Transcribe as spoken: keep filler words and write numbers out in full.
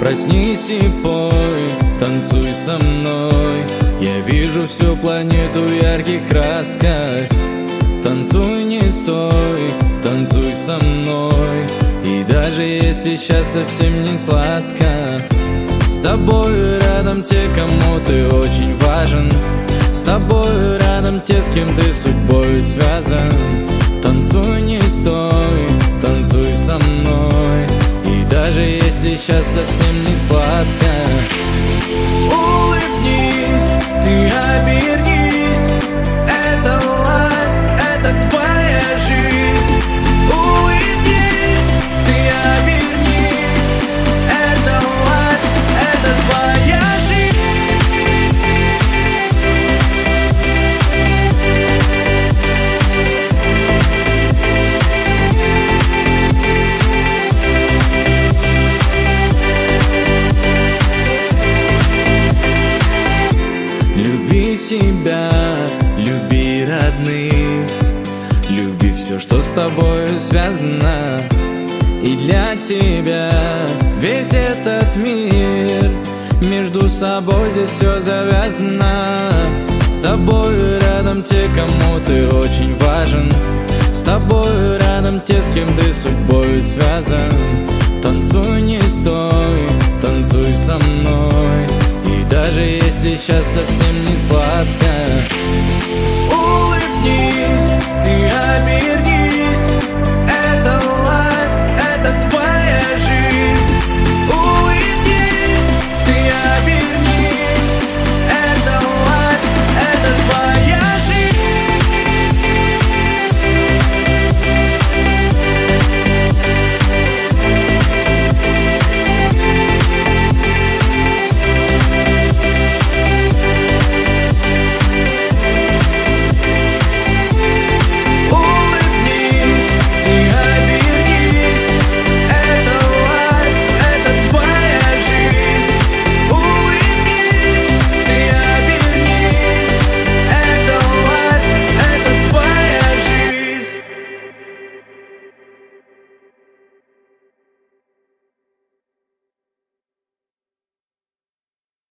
Проснись и пой, танцуй со мной. Я вижу всю планету в ярких красках. Танцуй, не стой, танцуй со мной. И даже если сейчас совсем не сладко, с тобой рядом те, кому ты очень важен. С тобой рядом те, с кем ты судьбой связан. Танцуй, не стой, танцуй со мной. И даже если сейчас совсем не сладко, улыбнись, ты обернись. Это лайф, это твоя жизнь. Улыбнись, ты обернись. Это лайф, это твоя жизнь. Люби себя, люби родных, люби все, что с тобой связано. И для тебя весь этот мир, между собой здесь все завязано. С тобой рядом те, кому ты очень важен. С тобой рядом те, с кем ты судьбой связан. Танцуй, не стой, танцуй со мной. И даже если сейчас совсем не сладко, улыбнись, ты обернись.